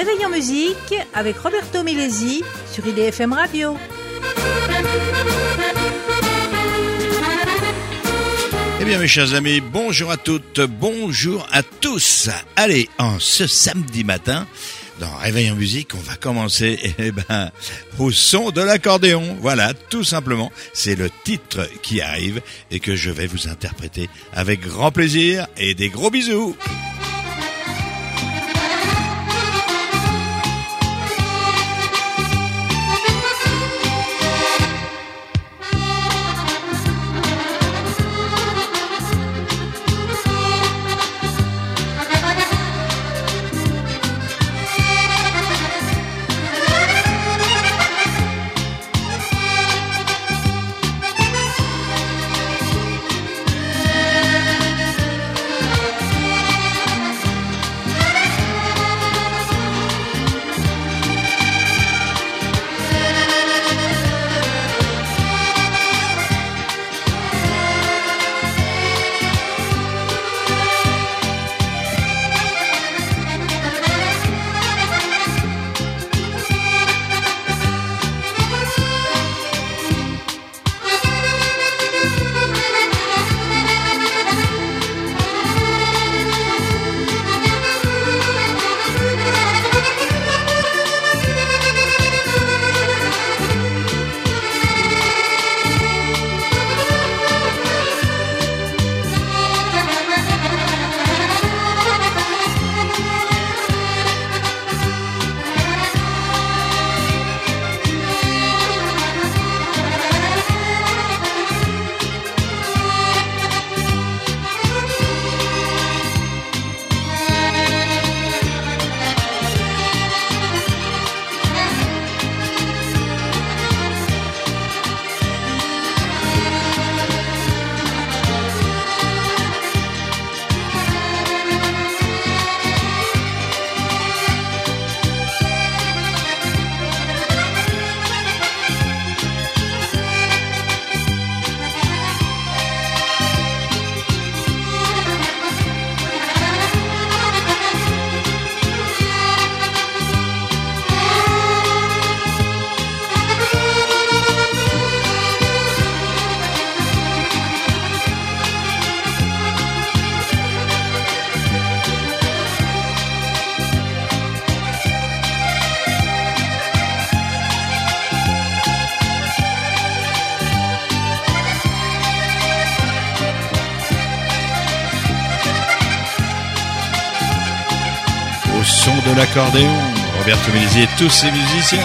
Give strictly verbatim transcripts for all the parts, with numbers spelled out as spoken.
Réveil en musique avec Roberto Milesi sur I D F M Radio. Eh bien mes chers amis, bonjour à toutes, bonjour à tous. Allez, en ce samedi matin, dans Réveil en musique, on va commencer eh ben, au son de l'accordéon. Voilà, tout simplement, c'est le titre qui arrive et que je vais vous interpréter avec grand plaisir et des gros bisous. De l'accordéon, Roberto Milesi et tous ses musiciens.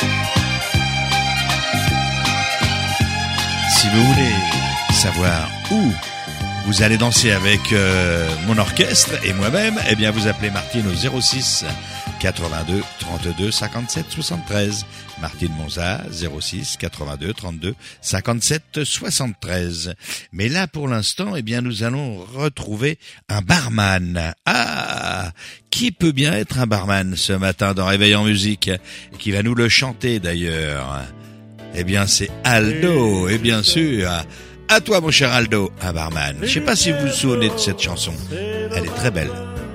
Si vous voulez savoir où vous allez danser avec euh, mon orchestre et moi-même, eh bien vous appelez Martine au zéro six quatre-vingt-deux trente-deux cinquante-sept soixante-treize. Martine Monza, zéro six quatre-vingt-deux trente-deux cinquante-sept soixante-treize. Mais là, pour l'instant, eh bien, nous allons retrouver un barman. Ah! Qui peut bien être un barman ce matin dans Réveil en musique? Qui va nous le chanter d'ailleurs? Eh bien, c'est Aldo. Et bien sûr, à toi mon cher Aldo, un barman. Je sais pas si vous vous souvenez de cette chanson. Elle est très belle.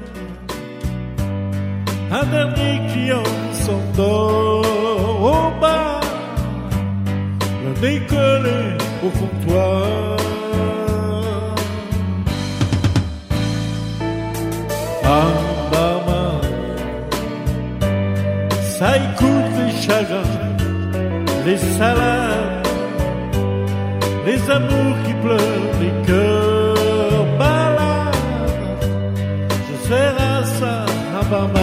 Un dernier client s'endort au bar, le nez collé au comptoir. Un barman, ça écoute les chagrins, les salades, les amours qui pleurent, les cœurs malades. Je sers à ça un barman.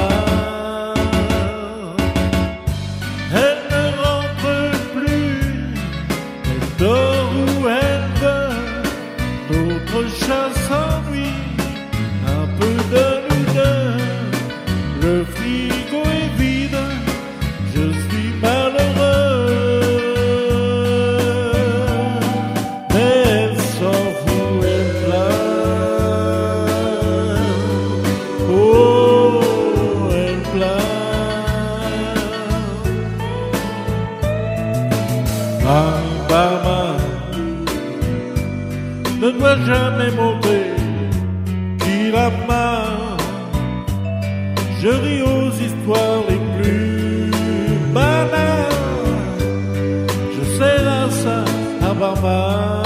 Dors où elle veut, d'autres chats s'ennuient, un peu de nous deux, le frigo est vide, je suis malheureux, mais elle s'en fout, elle pleure, oh, elle pleure. Un barman ne doit jamais montrer qu'il a mal. je ris aux histoires les plus banales. Je sais là ça à barman.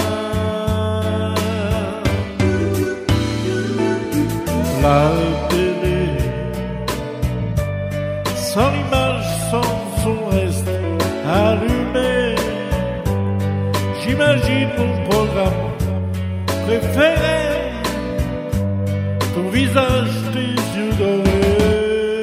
La télé, sans image, sans son reste allumé. J'imagine mon programme préféré, ton visage, tes yeux dorés.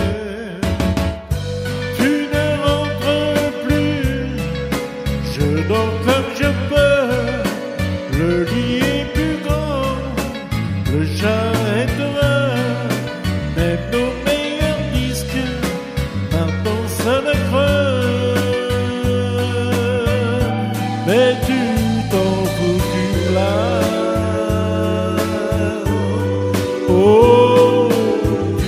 Tu ne rentres plus, je dors comme je peux. Le lit est plus grand, le chat est heureux. Même nos meilleurs disques maintenant sonnent creux. Mais tu t'en fous là. Oh, du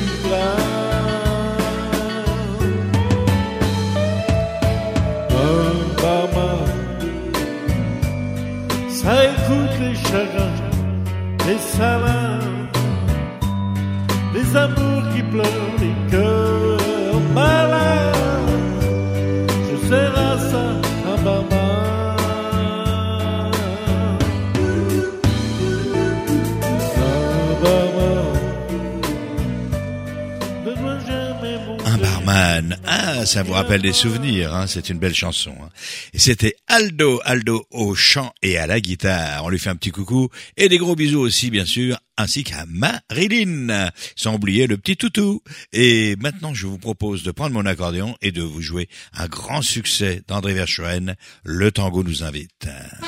un barman, ça écoute les chagrins, les salins, les amours qui pleurent, les cœurs malins. Je serai ça, un barman. Un barman, ah, ça vous rappelle des souvenirs, hein, c'est une belle chanson. Hein. Et c'était Aldo, Aldo au chant et à la guitare. On lui fait un petit coucou et des gros bisous aussi, bien sûr, ainsi qu'à Marilyn, sans oublier le petit toutou. Et maintenant, je vous propose de prendre mon accordéon et de vous jouer un grand succès d'André Verschuren, Le Tango nous invite.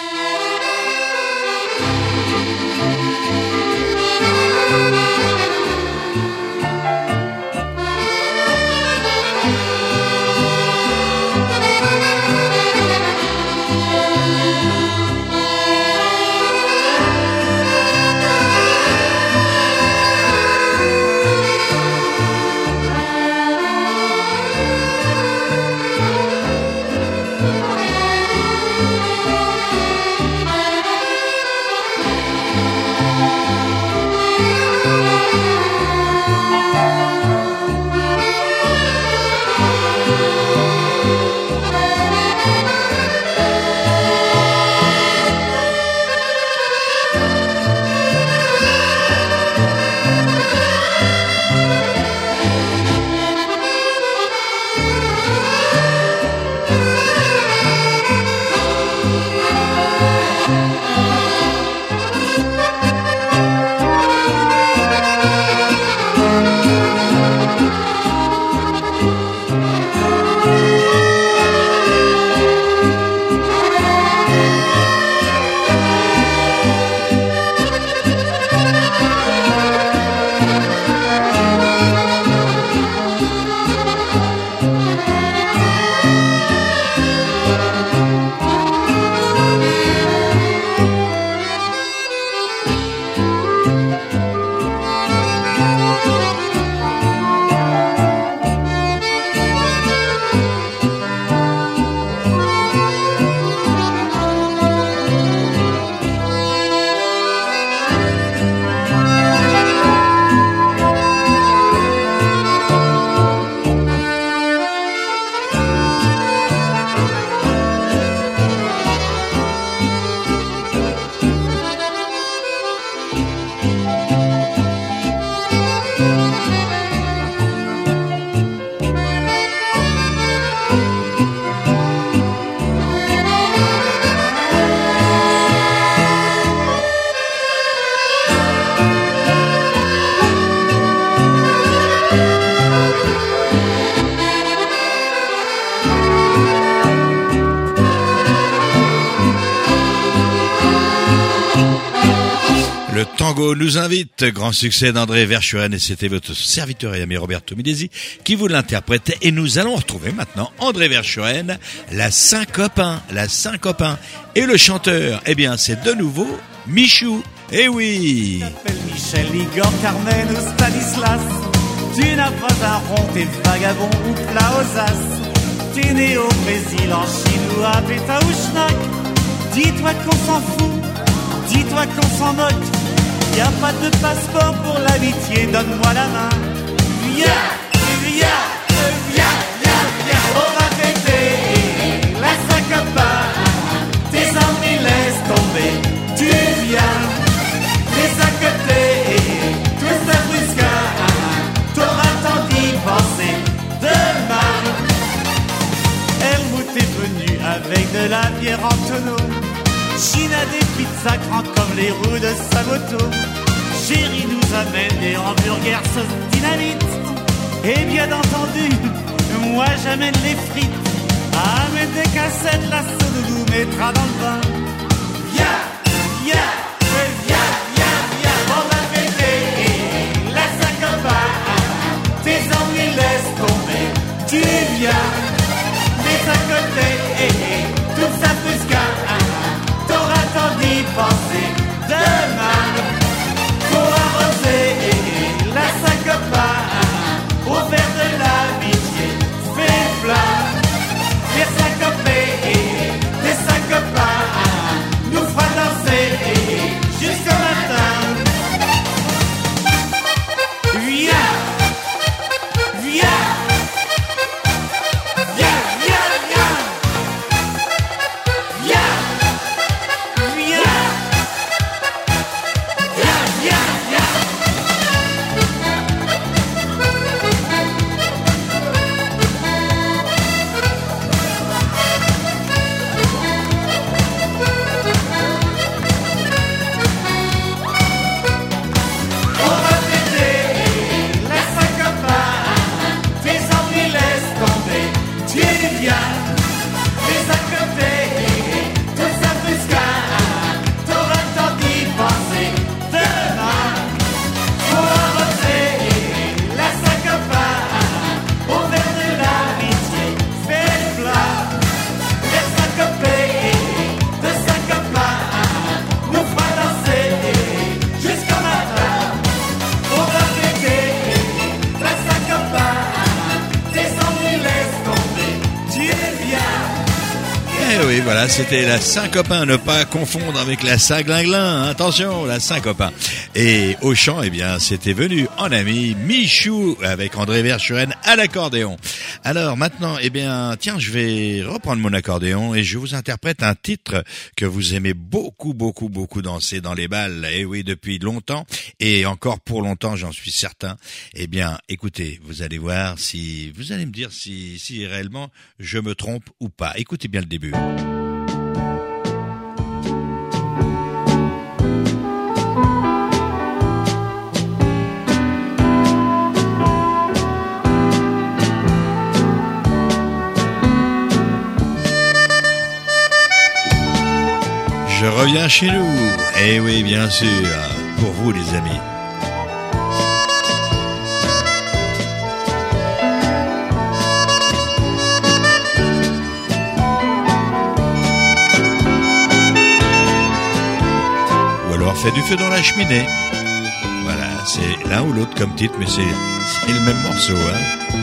Le tango nous invite, grand succès d'André Verschuren, et c'était votre serviteur et ami Roberto Milesi qui vous l'interprétait. Et nous allons retrouver maintenant André Verschuren, la Saint-Copain, la Saint-Copain. Et le chanteur, eh bien, c'est de nouveau Michou. Eh oui! Tu t'appelles Michel, Igor, Carmen ou Stanislas. Tu n'as pas un rond, t'es vagabond ou plat aux as. T'es né au Brésil, en Chine ou à Péta ou Schnack. Dis-toi qu'on s'en fout, dis-toi qu'on s'en moque. Y a pas de passeport pour l'amitié, donne-moi la main. Viens, viens, viens, viens, viens. On va fêter la Saint-Copain. Tes ennuis laisse tomber. Tu viens, les à côté, tout ça brusca. T'auras tant d'y penser demain. Helmut est venu avec de la bière en tonneau. China des pizzas grands comme les roues de sa moto. Chéri nous amène des hamburgers sauce dynamite. Et bien entendu, moi j'amène les frites. Amène des cassettes, la sauce nous mettra dans le bain. Viens, viens, viens, viens, viens. On va fêter la Saint-Copain. Tes ennuis laisse tomber. Tu viens, les à côté, tout ça brusca. T'auras tant d'y penser demain. Pour arroser la Saint-Copain, au verre de l'amitié, fais plat. Les Saint-Copains, les Saint-Copains, nous fera danser jusqu'au matin. Viens, viens, viens, viens, viens, viens, viens, viens, viens, viens. On va fêter la Saint-Copain. Tes ennuis laisse tomber. Tu viens, les à côté, tout ça brusca. T'auras tant d'y penser demain. Pour arroser la Saint-Copain, au verre de l'amitié, fais plat. Les Saint-Copains, de Saint-Copain, nous fera danser jusqu'au matin. On va fêter la Saint-Copain. Tes ennuis laisse tomber. Tu viens. Eh oui, voilà, c'était la Saint-Copain, ne pas confondre avec la Saint-Glinglin, hein. Attention, la Saint-Copain. Et au chant, eh bien, c'était venu en ami Michou avec André Verschuren à l'accordéon. Alors maintenant, eh bien, tiens, je vais reprendre mon accordéon et je vous interprète un titre que vous aimez beaucoup, beaucoup, beaucoup danser dans les bals. Eh oui, depuis longtemps et encore pour longtemps, j'en suis certain. Eh bien, écoutez, vous allez voir si, vous allez me dire si, si réellement je me trompe ou pas. Écoutez bien le début. Je reviens chez nous. Eh oui, bien sûr, pour vous les amis. Ou alors fait du feu dans la cheminée. Voilà, c'est l'un ou l'autre comme titre, mais c'est, c'est le même morceau, hein.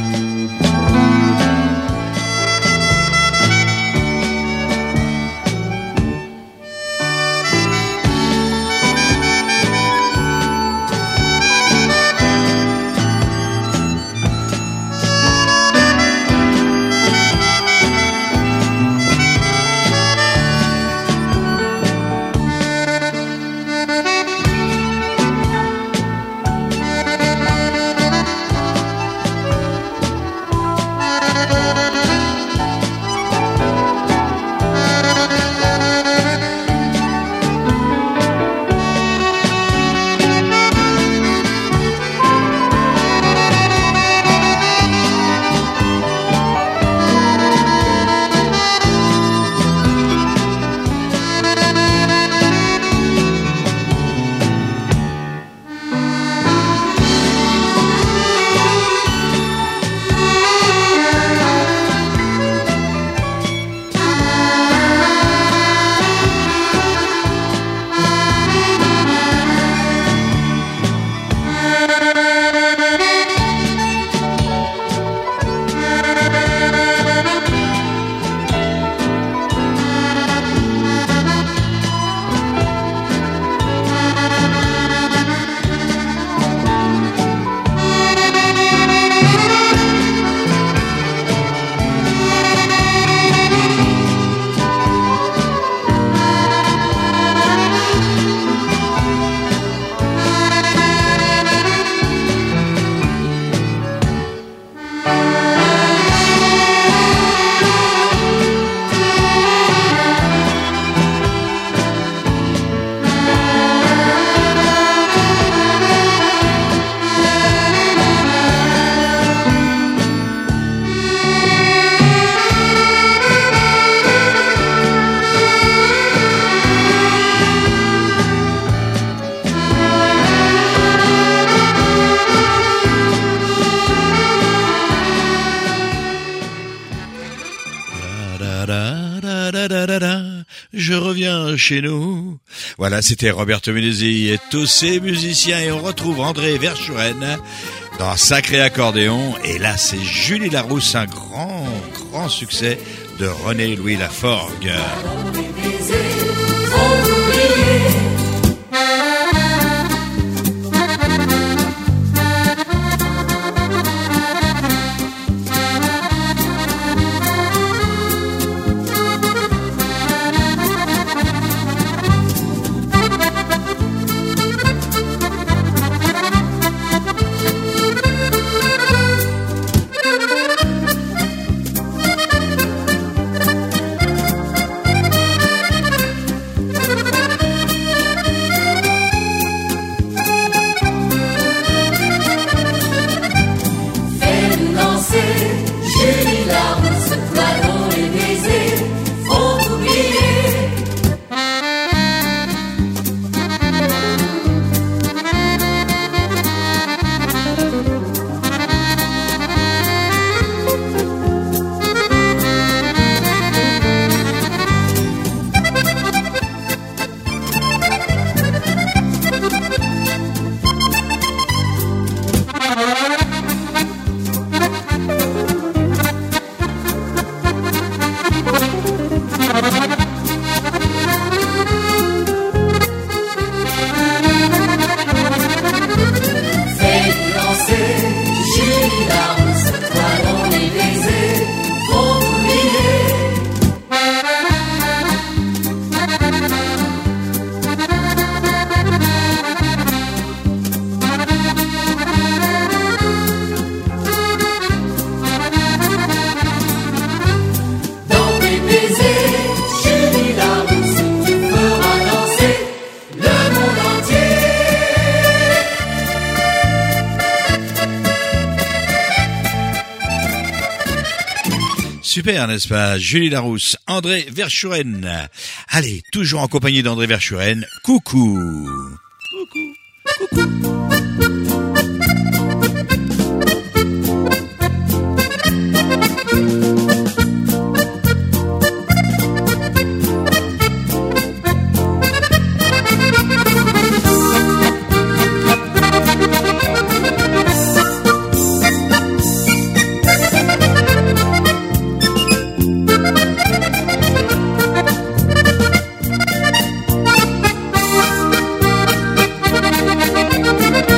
rentre chez nous. Voilà, c'était Roberto Menezzi et tous ses musiciens. Et on retrouve André Verschuren dans Sacré Accordéon. Et là, c'est Julie Larousse, un grand, grand succès de René Louis Laforgue. Super, n'est-ce pas? Julie Larousse, André Verschuren. Allez, toujours en compagnie d'André Verschuren. Coucou. Coucou. Coucou. Thank you.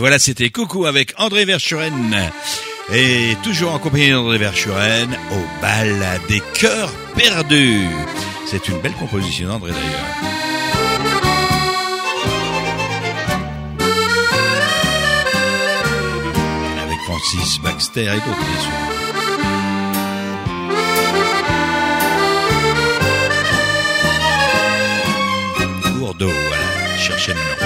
Voilà, c'était Coucou avec André Verschuren. Et toujours en compagnie d'André Verschuren, au bal des cœurs perdus. C'est une belle composition d'André d'ailleurs. Avec Francis Baxter et d'autres bien sûr. Gourdeau, voilà, cherchez le nom.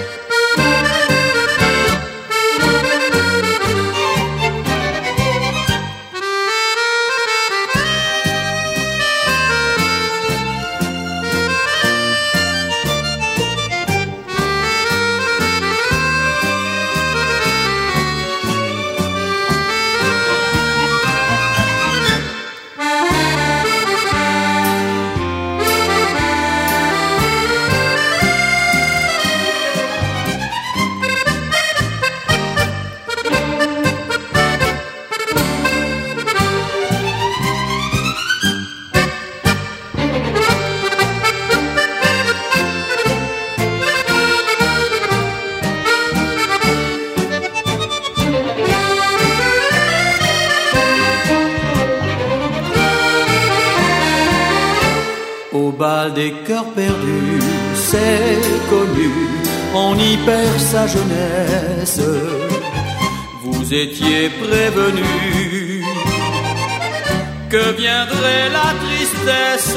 Des cœurs perdus, c'est connu, on y perd sa jeunesse. Vous étiez prévenus que viendrait la tristesse.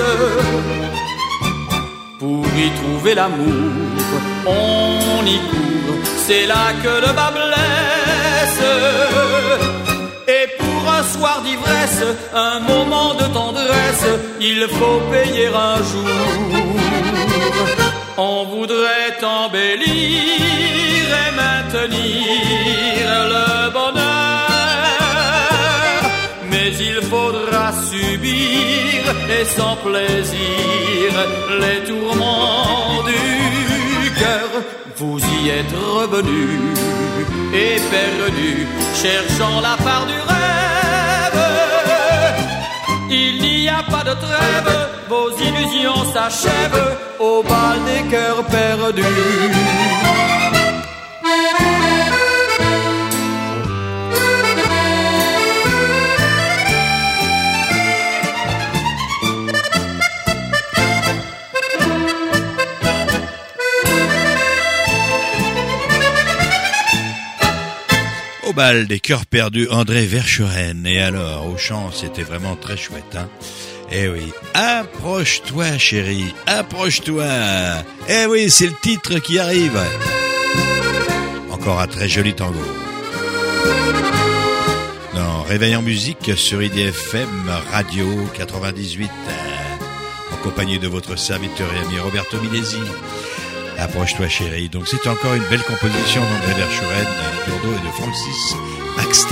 Pour y trouver l'amour, on y court, c'est là que le bas blesse. Et pour un soir d'ivresse, un moment de tendresse, il faut payer un jour. On voudrait embellir et maintenir le bonheur, mais il faudra subir et sans plaisir les tourments du cœur. Vous y êtes revenu et perdu, cherchant la part du rêve. Il n'y a pas de trêve, vos illusions s'achèvent au bal des cœurs perdus. Au bal des cœurs perdus, André Verschuren. Et alors, au chant, c'était vraiment très chouette, hein. Eh oui, approche-toi chérie, approche-toi. Eh oui, c'est le titre qui arrive. Encore un très joli tango. Dans Réveil en musique sur I D F M Radio quatre-vingt-dix-huit, en compagnie de votre serviteur et ami Roberto Milesi. Approche-toi chérie. Donc c'est encore une belle composition d'André Verschuren, Gourdeau et de Francis Baxter.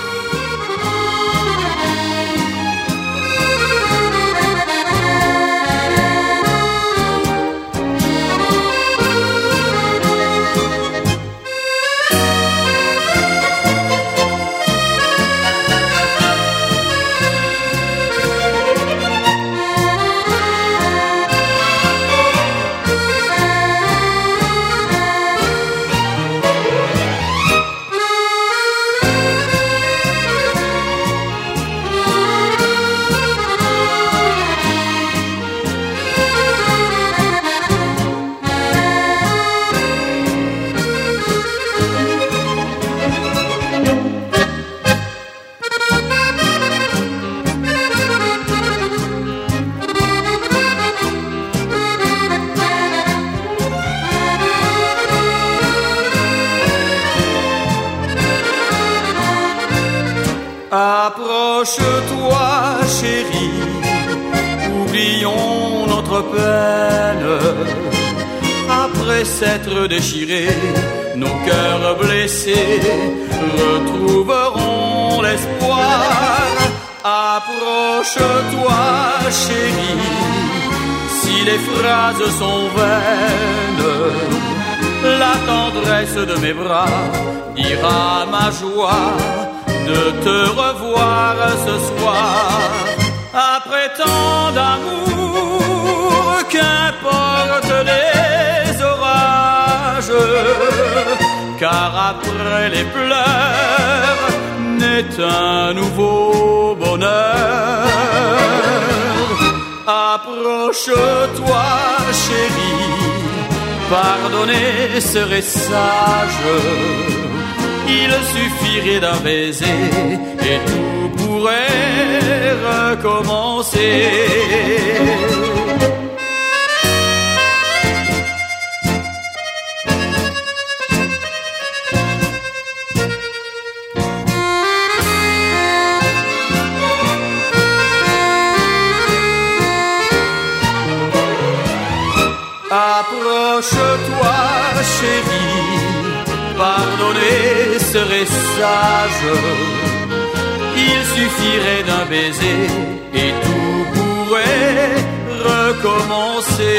Approche-toi, chérie, oublions notre peine. Après s'être déchirés, nos cœurs blessés retrouveront l'espoir. Approche-toi, chérie, si les phrases sont vaines, la tendresse de mes bras dira ma joie de te revoir ce soir. Après tant d'amour, qu'importe les orages, car après après les pleurs naît un nouveau bonheur. Approche-toi, chérie, pardonner serait sage. Il suffirait d'un baiser et tout pourrait recommencer. Approche-toi, chérie, pardonner serait sage. Il suffirait d'un baiser et tout pourrait recommencer.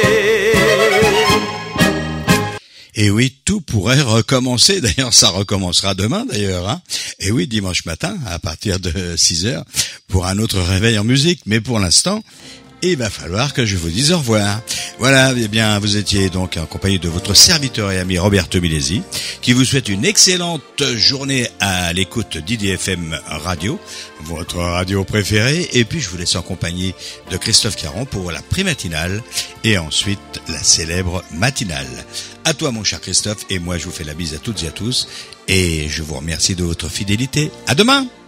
Et oui, tout pourrait recommencer. D'ailleurs, ça recommencera demain, d'ailleurs. Hein. Et oui, dimanche matin, à partir de six heures, pour un autre réveil en musique. Mais pour l'instant, il va falloir que je vous dise au revoir. Voilà, eh bien, vous étiez donc en compagnie de votre serviteur et ami Roberto Milesi, qui vous souhaite une excellente journée à l'écoute d'I D F M Radio, votre radio préférée. Et puis, je vous laisse en compagnie de Christophe Caron pour la pré-matinale et ensuite la célèbre matinale. À toi, mon cher Christophe, et moi, je vous fais la bise à toutes et à tous et je vous remercie de votre fidélité. À demain!